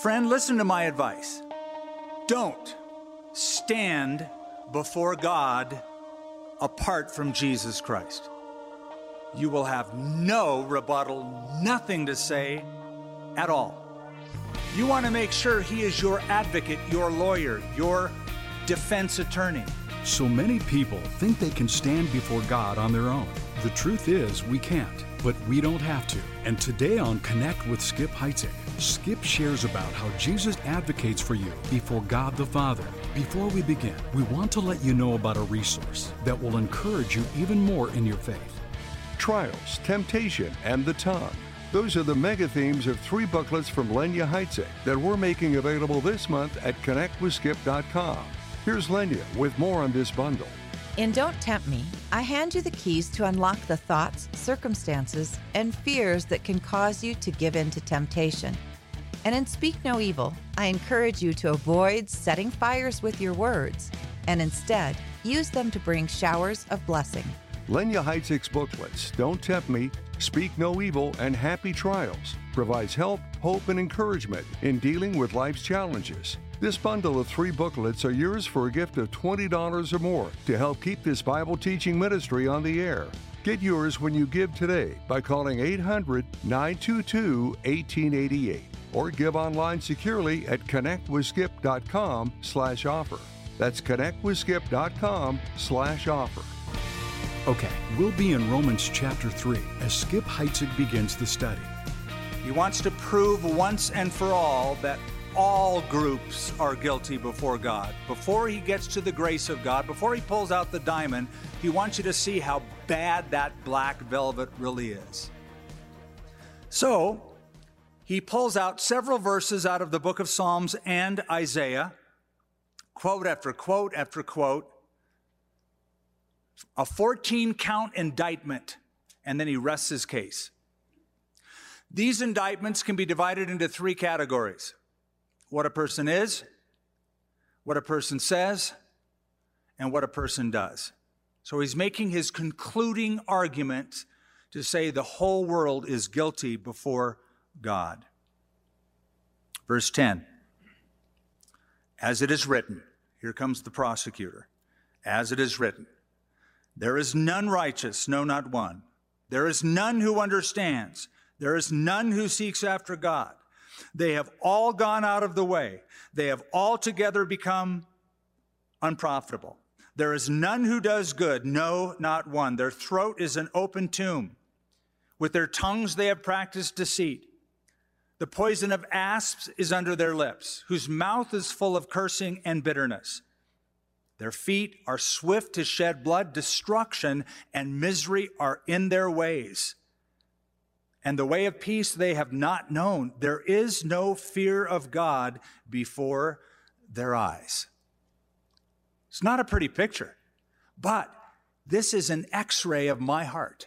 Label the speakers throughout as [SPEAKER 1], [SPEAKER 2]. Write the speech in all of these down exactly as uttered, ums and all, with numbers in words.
[SPEAKER 1] Friend, listen to my advice. Don't stand before God apart from Jesus Christ. You will have no rebuttal, nothing to say at all. You want to make sure He is your advocate, your lawyer, your defense attorney.
[SPEAKER 2] So many people think they can stand before God on their own. The truth is, we can't, but we don't have to. And today on Connect with Skip Heitzig, Skip shares about how Jesus advocates for you before God the Father. Before we begin, we want to let you know about a resource that will encourage you even more in your faith.
[SPEAKER 3] Trials, temptation, and the tongue. Those are the mega themes of three booklets from Lenya Heitzig that we're making available this month at connect with skip dot com. Here's Lenya with more on this bundle.
[SPEAKER 4] In Don't Tempt Me, I hand you the keys to unlock the thoughts, circumstances, and fears that can cause you to give in to temptation. And in Speak No Evil, I encourage you to avoid setting fires with your words and instead use them to bring showers of blessing.
[SPEAKER 3] Lenya Heitzig's booklets, Don't Tempt Me, Speak No Evil, and Happy Trials provides help, hope, and encouragement in dealing with life's challenges. This bundle of three booklets are yours for a gift of twenty dollars or more to help keep this Bible teaching ministry on the air. Get yours when you give today by calling eight hundred, nine two two, one eight eight eight or give online securely at connect with skip dot com slash offer. That's connect with skip dot com slash offer.
[SPEAKER 2] Okay, we'll be in Romans chapter three as Skip Heitzig begins the study.
[SPEAKER 1] He wants to prove once and for all that all groups are guilty before God. Before he gets to the grace of God, before he pulls out the diamond, he wants you to see how bad that black velvet really is. So, he pulls out several verses out of the book of Psalms and Isaiah, quote after quote after quote, a fourteen count indictment, and then he rests his case. These indictments can be divided into three categories: what a person is, what a person says, and what a person does. So he's making his concluding argument to say the whole world is guilty before God. Verse ten, as it is written, here comes the prosecutor, as it is written, there is none righteous, no, not one. There is none who understands. There is none who seeks after God. They have all gone out of the way. They have altogether become unprofitable. There is none who does good, no, not one. Their throat is an open tomb. With their tongues they have practiced deceit. The poison of asps is under their lips, whose mouth is full of cursing and bitterness. Their feet are swift to shed blood. Destruction and misery are in their ways. And the way of peace they have not known. There is no fear of God before their eyes. It's not a pretty picture, but this is an x-ray of my heart.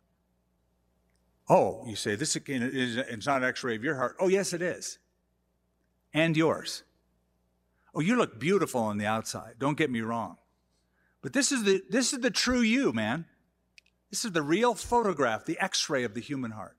[SPEAKER 1] Oh, you say, this is, it's not an x-ray of your heart. Oh, yes, it is. And yours. Oh, you look beautiful on the outside. Don't get me wrong. But this is the, this is the true you, man. This is the real photograph, the x-ray of the human heart.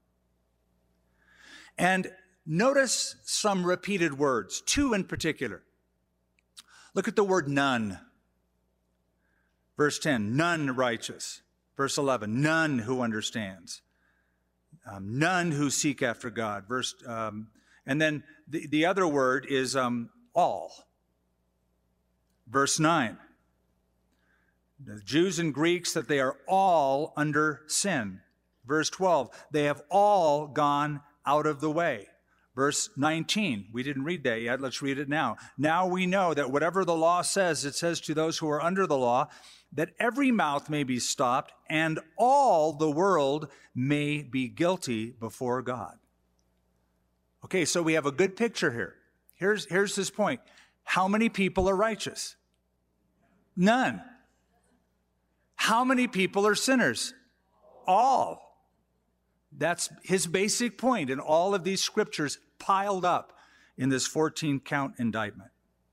[SPEAKER 1] And notice some repeated words, two in particular. Look at the word none. Verse ten, none righteous. Verse eleven, none who understands. Um, none who seek after God. Verse, um, and then the, the other word is um, all. Verse nine, the Jews and Greeks, that they are all under sin. Verse twelve, they have all gone out of the way. Verse nineteen, we didn't read that yet. Let's read it now. Now we know that whatever the law says, it says to those who are under the law, that every mouth may be stopped and all the world may be guilty before God. Okay, so we have a good picture here. Here's, here's his point. How many people are righteous? None. How many people are sinners? All. That's his basic point in all of these scriptures piled up in this fourteen count indictment.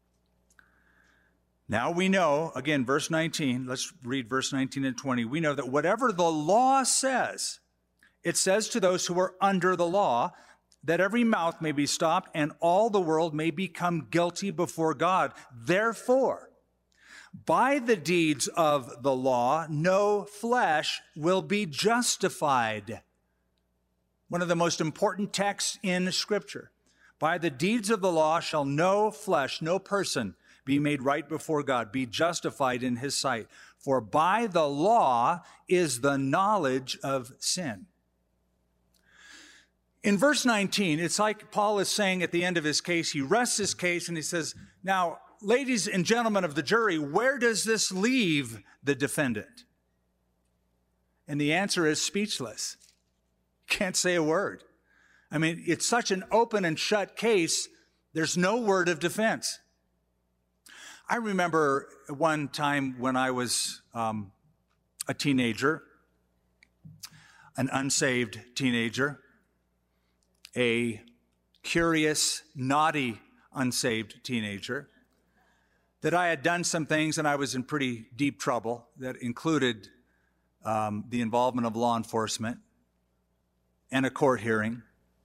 [SPEAKER 1] Now we know, again, verse nineteen, let's read verse nineteen and twenty. We know that whatever the law says, it says to those who are under the law, that every mouth may be stopped and all the world may become guilty before God. Therefore, by the deeds of the law, no flesh will be justified. One of the most important texts in Scripture. By the deeds of the law shall no flesh, no person be made right before God, be justified in his sight. For by the law is the knowledge of sin. In verse nineteen, it's like Paul is saying at the end of his case, he rests his case and he says, now, ladies and gentlemen of the jury, where does this leave the defendant? And the answer is speechless. Can't say a word. I mean, it's such an open and shut case, there's no word of defense. I remember one time when I was um, a teenager, an unsaved teenager, a curious, naughty, unsaved teenager, that I had done some things and I was in pretty deep trouble that included um, the involvement of law enforcement and a court hearing.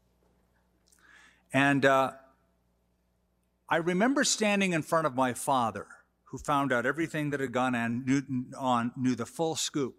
[SPEAKER 1] And uh, I remember standing in front of my father, who found out everything that had gone on, knew, on, knew the full scoop.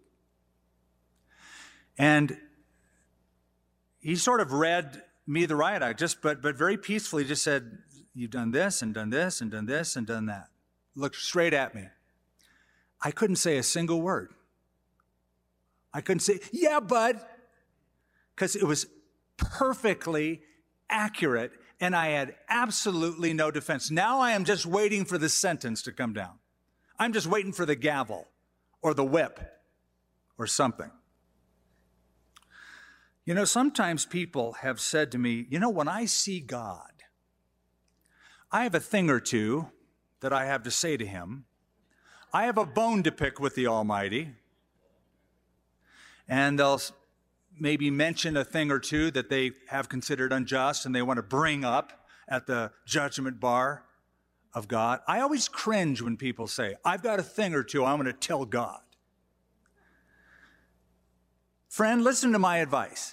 [SPEAKER 1] And he sort of read me the riot act, just but but very peacefully just said, you've done this and done this and done this and done that. Looked straight at me. I couldn't say a single word. I couldn't say, yeah, bud, because it was perfectly accurate and I had absolutely no defense. Now I am just waiting for the sentence to come down. I'm just waiting for the gavel or the whip or something. You know, sometimes people have said to me, you know, when I see God, I have a thing or two that I have to say to him. I have a bone to pick with the Almighty. And they'll maybe mention a thing or two that they have considered unjust and they want to bring up at the judgment bar of God. I always cringe when people say, I've got a thing or two I'm going to tell God. Friend, listen to my advice.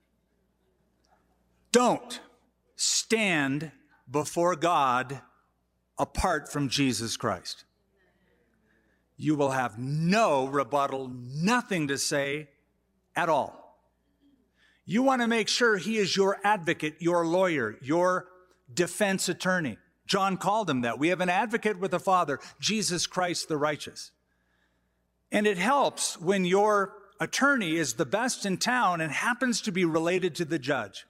[SPEAKER 1] Don't stand before God apart from Jesus Christ. You will have no rebuttal, nothing to say at all. You want to make sure he is your advocate, your lawyer, your defense attorney. John called him that. We have an advocate with the Father, Jesus Christ the righteous. And it helps when your attorney is the best in town and happens to be related to the judge.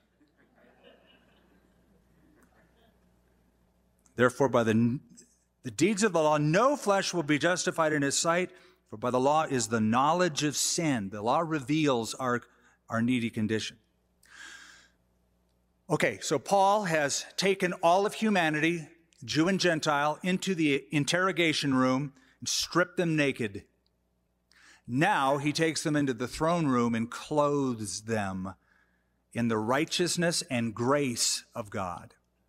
[SPEAKER 1] Therefore, by the, the deeds of the law, no flesh will be justified in his sight, for by the law is the knowledge of sin. The law reveals our, our needy condition. Okay, so Paul has taken all of humanity, Jew and Gentile, into the interrogation room and stripped them naked. Now he takes them into the throne room and clothes them in the righteousness and grace of God.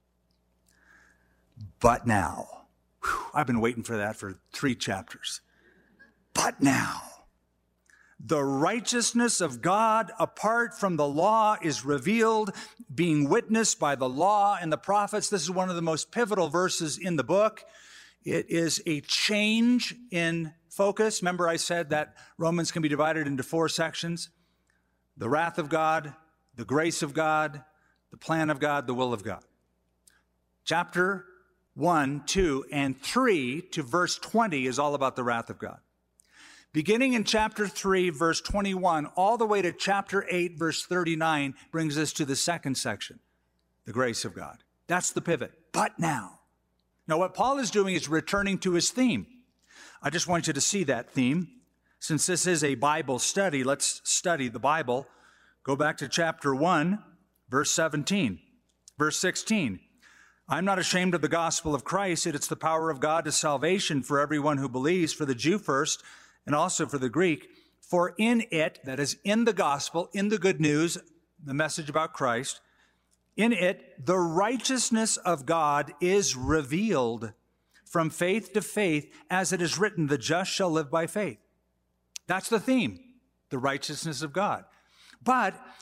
[SPEAKER 1] But now, whew, I've been waiting for that for three chapters. But now, the righteousness of God apart from the law is revealed, being witnessed by the law and the prophets. This is one of the most pivotal verses in the book. It is a change in focus. Remember I said that Romans can be divided into four sections. The wrath of God, the grace of God, the plan of God, the will of God. Chapter one, two, and three to verse twenty is all about the wrath of God. Beginning in chapter three, verse twenty-one, all the way to chapter eight, verse thirty-nine, brings us to the second section, the grace of God. That's the pivot. But now. Now, what Paul is doing is returning to his theme. I just want you to see that theme. Since this is a Bible study, let's study the Bible. Go back to chapter one, verse seventeen, verse sixteen. I'm not ashamed of the gospel of Christ. It's the power of God to salvation for everyone who believes, for the Jew first, and also for the Greek. For in it, that is in the gospel, in the good news, the message about Christ, in it, the righteousness of God is revealed from faith to faith, as it is written, the just shall live by faith. That's the theme, the righteousness of God. But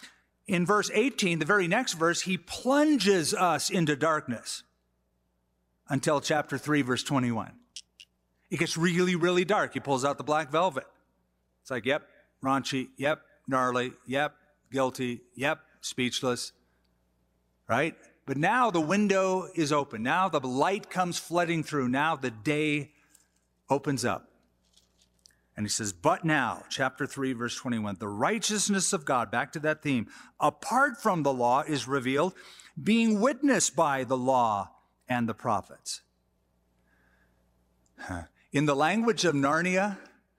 [SPEAKER 1] In verse eighteen, the very next verse, he plunges us into darkness until chapter three, verse twenty-one. It gets really, really dark. He pulls out the black velvet. It's like, yep, raunchy, yep, gnarly, yep, guilty, yep, speechless, right? But now the window is open. Now the light comes flooding through. Now the day opens up. And he says, but now, chapter three, verse twenty-one, the righteousness of God, back to that theme, apart from the law is revealed, being witnessed by the law and the prophets. In the language of Narnia,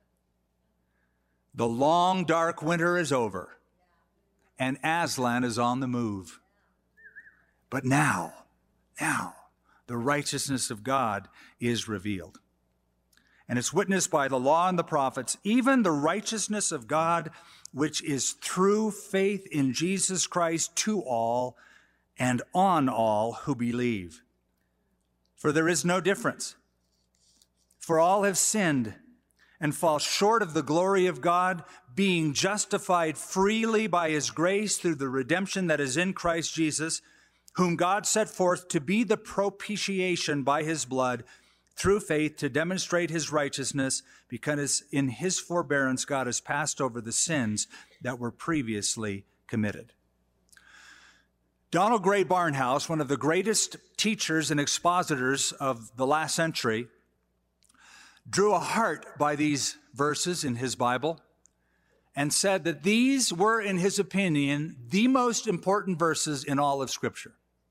[SPEAKER 1] the long, dark winter is over, and Aslan is on the move. But now, now, the righteousness of God is revealed. And it's witnessed by the law and the prophets, even the righteousness of God, which is through faith in Jesus Christ to all and on all who believe. For there is no difference. For all have sinned and fall short of the glory of God, being justified freely by his grace through the redemption that is in Christ Jesus, whom God set forth to be the propitiation by his blood, through faith to demonstrate his righteousness, because in his forbearance God has passed over the sins that were previously committed. Donald Gray Barnhouse, one of the greatest teachers and expositors of the last century, drew a heart by these verses in his Bible and said that these were, in his opinion, the most important verses in all of Scripture.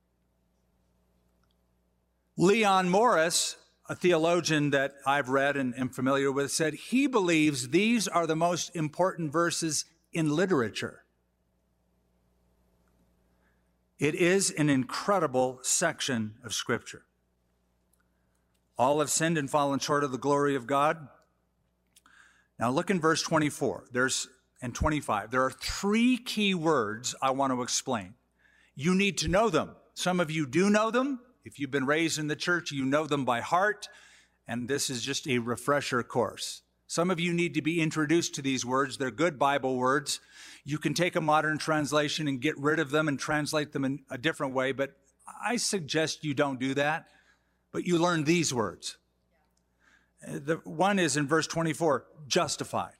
[SPEAKER 1] Leon Morris, a theologian that I've read and am familiar with, said he believes these are the most important verses in literature. It is an incredible section of Scripture. All have sinned and fallen short of the glory of God. Now look in verse twenty-four there's, and twenty-five. There are three key words I want to explain. You need to know them. Some of you do know them. If you've been raised in the church, you know them by heart, and this is just a refresher course. Some of you need to be introduced to these words. They're good Bible words. You can take a modern translation and get rid of them and translate them in a different way, but I suggest you don't do that, but you learn these words. The one is in verse twenty-four, justified,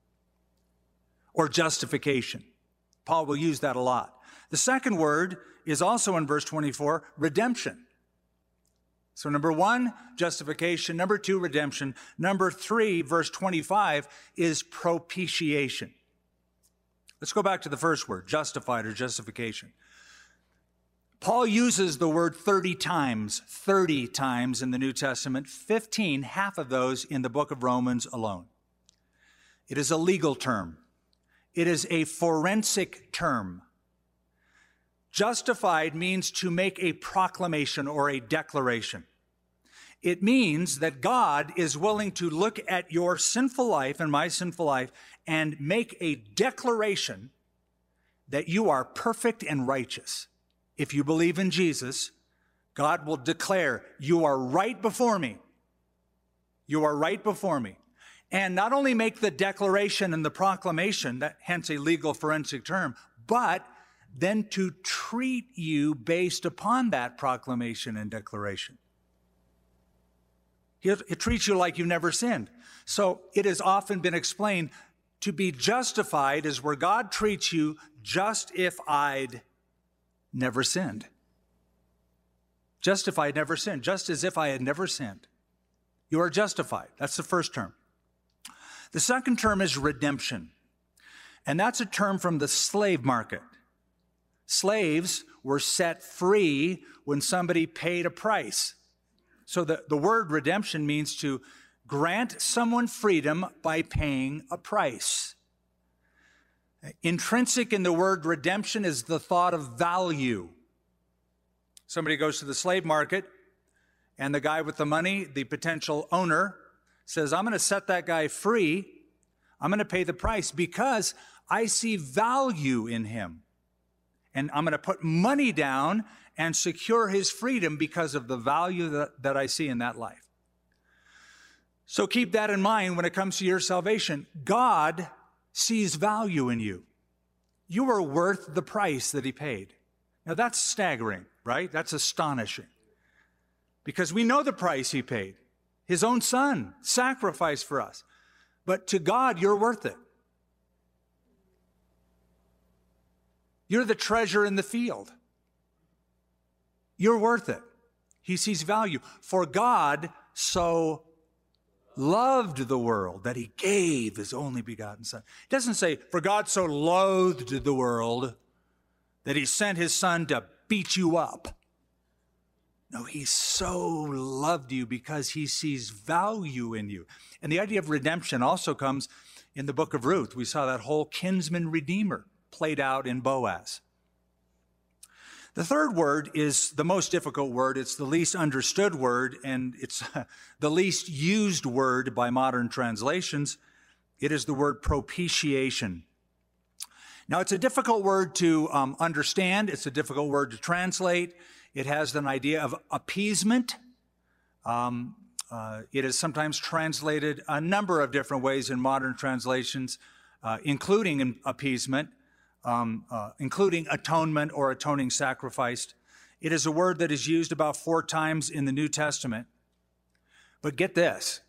[SPEAKER 1] or justification. Paul will use that a lot. The second word is also in verse twenty-four, redemption. So number one, justification. Number two, redemption. Number three, verse twenty-five, is propitiation. Let's go back to the first word, justified or justification. Paul uses the word thirty times, thirty times in the New Testament, fifteen, half of those in the book of Romans alone. It is a legal term. It is a forensic term. Justified means to make a proclamation or a declaration. It means that God is willing to look at your sinful life and my sinful life and make a declaration that you are perfect and righteous. If you believe in Jesus, God will declare, you are right before me. You are right before me. And not only make the declaration and the proclamation, that hence a legal forensic term, but then to treat you based upon that proclamation and declaration. It treats you like you've never sinned. So it has often been explained to be justified is where God treats you just if I'd never sinned. Just if I had never sinned, just as if I had never sinned. You are justified. That's the first term. The second term is redemption. And that's a term from the slave market. Slaves were set free when somebody paid a price. So the, the word redemption means to grant someone freedom by paying a price. Intrinsic in the word redemption is the thought of value. Somebody goes to the slave market, and the guy with the money, the potential owner, says, I'm going to set that guy free. I'm going to pay the price because I see value in him. And I'm going to put money down and secure his freedom because of the value that, that I see in that life. So keep that in mind when it comes to your salvation. God sees value in you. You were worth the price that he paid. Now that's staggering, right? That's astonishing. Because we know the price he paid. His own son sacrificed for us. But to God, you're worth it. You're the treasure in the field. You're worth it. He sees value. For God so loved the world that he gave his only begotten son. It doesn't say, for God so loathed the world that he sent his son to beat you up. No, he so loved you because he sees value in you. And the idea of redemption also comes in the book of Ruth. We saw that whole kinsman redeemer played out in Boaz. The third word is the most difficult word. It's the least understood word, and it's the least used word by modern translations. It is the word propitiation. Now, it's a difficult word to um, understand. It's a difficult word to translate. It has an idea of appeasement. Um, uh, it is sometimes translated a number of different ways in modern translations, uh, including in appeasement, um, uh, including atonement or atoning sacrifice. It is a word that is used about four times in the New Testament. But get this.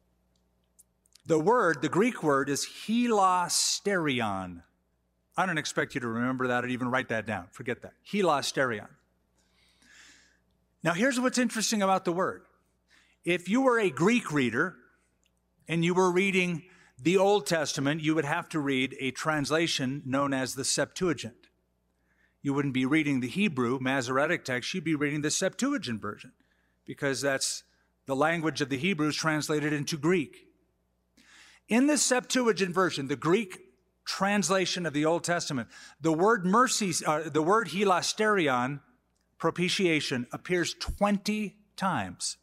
[SPEAKER 1] The word, the Greek word, is hilasterion. I don't expect you to remember that or even write that down. Forget that. Hilasterion. Now, here's what's interesting about the word. If you were a Greek reader and you were reading the Old Testament, you would have to read a translation known as the Septuagint. You wouldn't be reading the Hebrew Masoretic text, you'd be reading the Septuagint version, because that's the language of the Hebrews translated into Greek. In the Septuagint version, the Greek translation of the Old Testament, the word mercy, uh, the word hilasterion, propitiation, appears twenty times.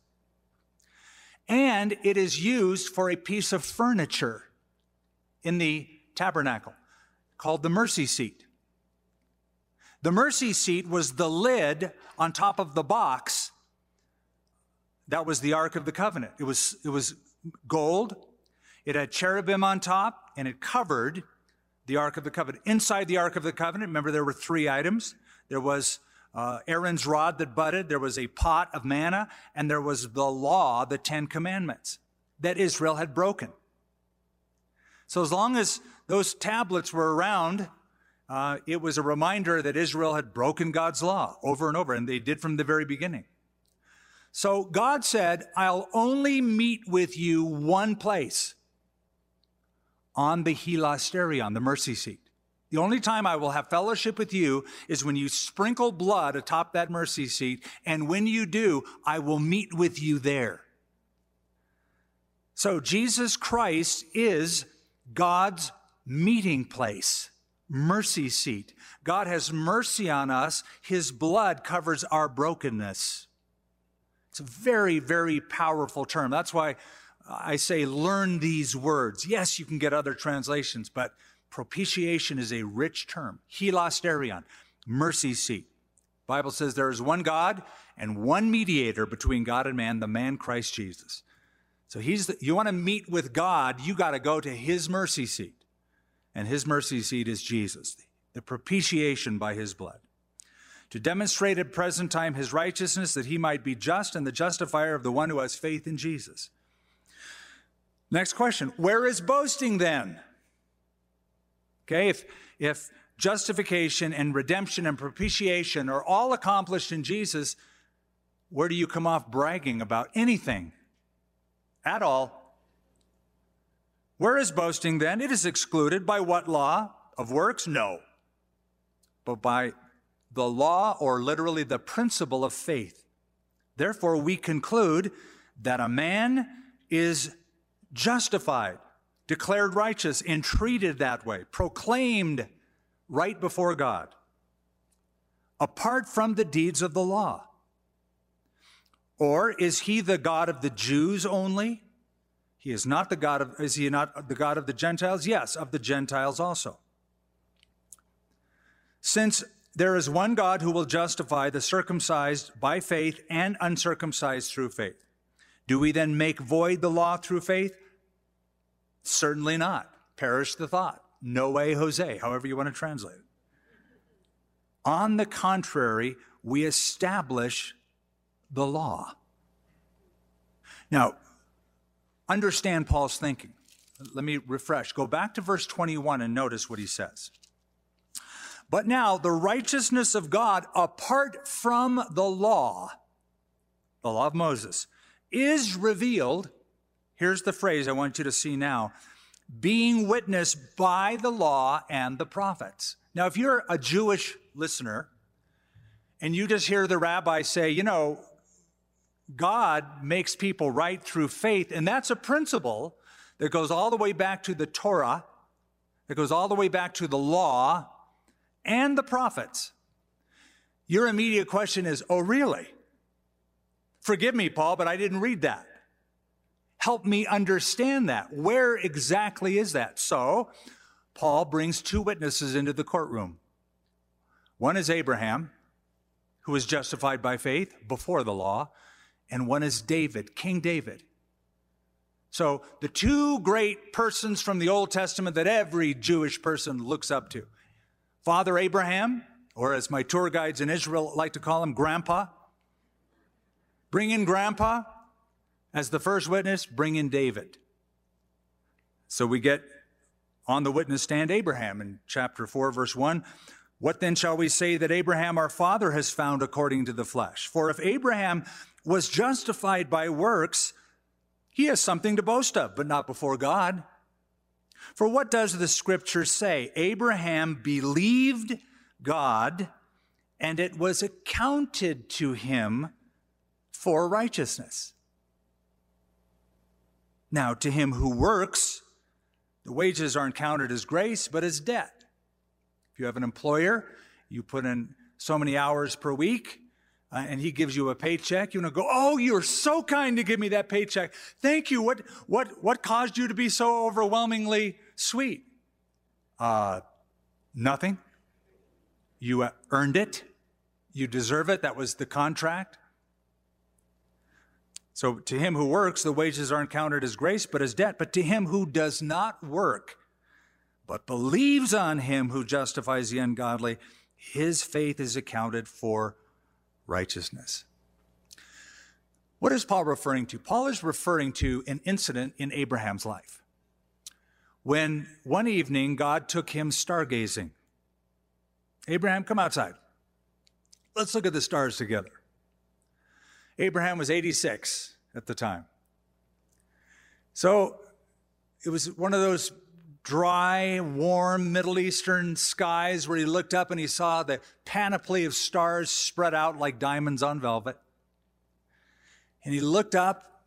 [SPEAKER 1] And it is used for a piece of furniture in the tabernacle called the mercy seat. The mercy seat was the lid on top of the box. That was the Ark of the Covenant. It was, it was gold. It had cherubim on top, and it covered the Ark of the Covenant. Inside the Ark of the Covenant, remember there were three items. There was uh, Aaron's rod that budded, there was a pot of manna, and there was the law, the Ten Commandments, that Israel had broken. So as long as those tablets were around, uh, it was a reminder that Israel had broken God's law over and over, and they did from the very beginning. So God said, I'll only meet with you one place, on the hilasterion, the mercy seat. The only time I will have fellowship with you is when you sprinkle blood atop that mercy seat, and when you do, I will meet with you there. So Jesus Christ is God's meeting place, mercy seat. God has mercy on us. His blood covers our brokenness. It's a very, very powerful term. That's why I say learn these words. Yes, you can get other translations, but propitiation is a rich term. Hilasterion, mercy seat. The Bible says there is one God and one mediator between God and man, the man Christ Jesus. So he's the, you want to meet with God, you got to go to his mercy seat. And his mercy seat is Jesus, the propitiation by his blood. To demonstrate at present time his righteousness, that he might be just and the justifier of the one who has faith in Jesus. Next question, where is boasting then? Okay, if, if justification and redemption and propitiation are all accomplished in Jesus, where do you come off bragging about anything at all? Where is boasting then? It is excluded by what law? Of works? No. But by the law, or literally the principle of faith. Therefore, we conclude that a man is justified, declared righteous, and treated that way, proclaimed right before God, apart from the deeds of the law. Or is he the God of the Jews only? He is not the God of, is he not the God of the Gentiles? Yes, of the Gentiles also. Since there is one God who will justify the circumcised by faith and uncircumcised through faith. Do we then make void the law through faith? Certainly not. Perish the thought. No way, Jose, however you want to translate it. On the contrary, we establish the law. Now, understand Paul's thinking. Let me refresh. Go back to verse twenty-one and notice what he says. But now the righteousness of God apart from the law, the law of Moses, is revealed. Here's the phrase I want you to see now. Being witnessed by the law and the prophets. Now, if you're a Jewish listener and you just hear the rabbi say, you know, God makes people right through faith, and that's a principle that goes all the way back to the Torah, that goes all the way back to the law and the prophets. Your immediate question is, oh, really? Forgive me, Paul, but I didn't read that. Help me understand that. Where exactly is that? So, Paul brings two witnesses into the courtroom. One is Abraham, who was justified by faith before the law, and one is David, King David. So, the two great persons from the Old Testament that every Jewish person looks up to. Father Abraham, or as my tour guides in Israel like to call him, Grandpa. Bring in Grandpa as the first witness, bring in David. So we get on the witness stand Abraham in chapter four, verse one. What then shall we say that Abraham our father has found according to the flesh? For if Abraham was justified by works, he has something to boast of, but not before God. For what does the scripture say? Abraham believed God, and it was accounted to him for righteousness. Now, to him who works, the wages aren't counted as grace, but as debt. If you have an employer, you put in so many hours per week, uh, and he gives you a paycheck, you want to go, oh, you're so kind to give me that paycheck. Thank you. What, what, what caused you to be so overwhelmingly sweet? Uh, nothing. You uh, earned it. You deserve it. That was the contract. So to him who works, the wages aren't counted as grace, but as debt. But to him who does not work, but believes on him who justifies the ungodly, his faith is accounted for righteousness. What is Paul referring to? Paul is referring to an incident in Abraham's life. When one evening God took him stargazing. Abraham, come outside. Let's look at the stars together. Abraham was eighty-six at the time. So it was one of those dry, warm Middle Eastern skies where he looked up and he saw the panoply of stars spread out like diamonds on velvet. And he looked up.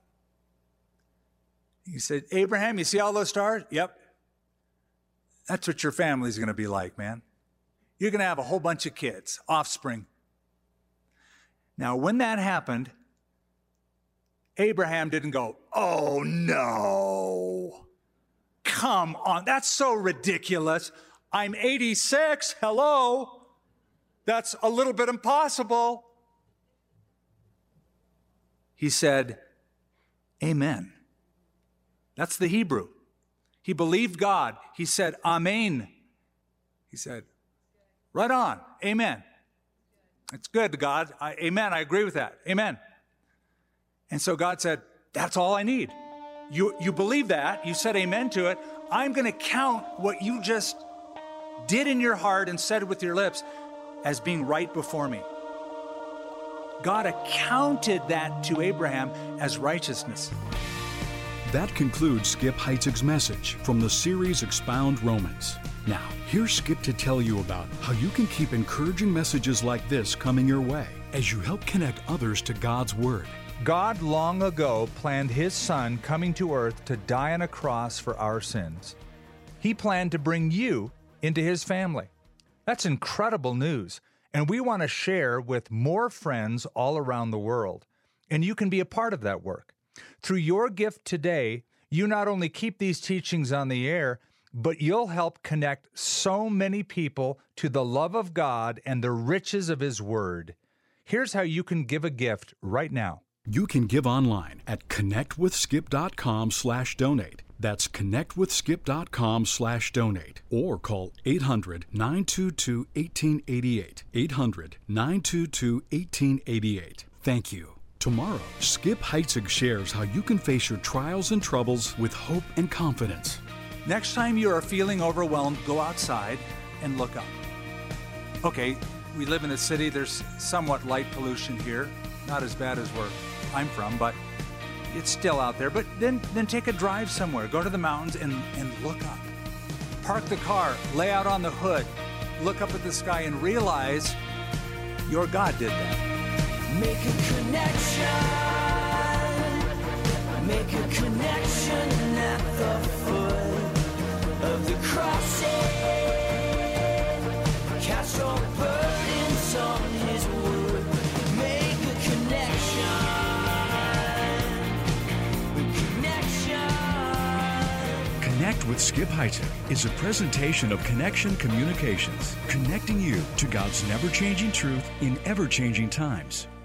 [SPEAKER 1] He said, Abraham, you see all those stars? Yep. That's what your family's going to be like, man. You're going to have a whole bunch of kids, offspring. Now, when that happened, Abraham didn't go, oh, no. Come on, that's so ridiculous. I'm eighty-six, hello. That's a little bit impossible. He said, amen. That's the Hebrew. He believed God. He said, amen. He said, right on, amen. It's good, God. I, amen, I agree with that. Amen. And so God said, that's all I need. You, you believe that. You said amen to it. I'm going to count what you just did in your heart and said with your lips as being right before me. God accounted that to Abraham as righteousness.
[SPEAKER 2] That concludes Skip Heitzig's message from the series Expound Romans. Now, here's Skip to tell you about how you can keep encouraging messages like this coming your way as you help connect others to God's Word.
[SPEAKER 1] God long ago planned His Son coming to earth to die on a cross for our sins. He planned to bring you into His family. That's incredible news, and we want to share with more friends all around the world. And you can be a part of that work. Through your gift today, you not only keep these teachings on the air, but you'll help connect so many people to the love of God and the riches of His Word. Here's how you can give a gift right now.
[SPEAKER 2] You can give online at connectwithskip.com slash donate. That's connectwithskip.com slash donate. Or call eight hundred, nine two two, one eight eight eight. eight hundred, nine two two, one eight eight eight. Thank you. Tomorrow, Skip Heitzig shares how you can face your trials and troubles with hope and confidence.
[SPEAKER 1] Next time you are feeling overwhelmed, go outside and look up. Okay, we live in a city, there's somewhat light pollution here. Not as bad as where I'm from, but it's still out there. But then, then take a drive somewhere. Go to the mountains and, and look up. Park the car, lay out on the hood, look up at the sky and realize your God did that.
[SPEAKER 5] Make a connection. Make a connection at the foot of the cross. Cast your burdens on his wood. Make a connection. Connection.
[SPEAKER 6] Connect with Skip Heitzig is a presentation of Connection Communications, connecting you to God's never-changing truth in ever-changing times.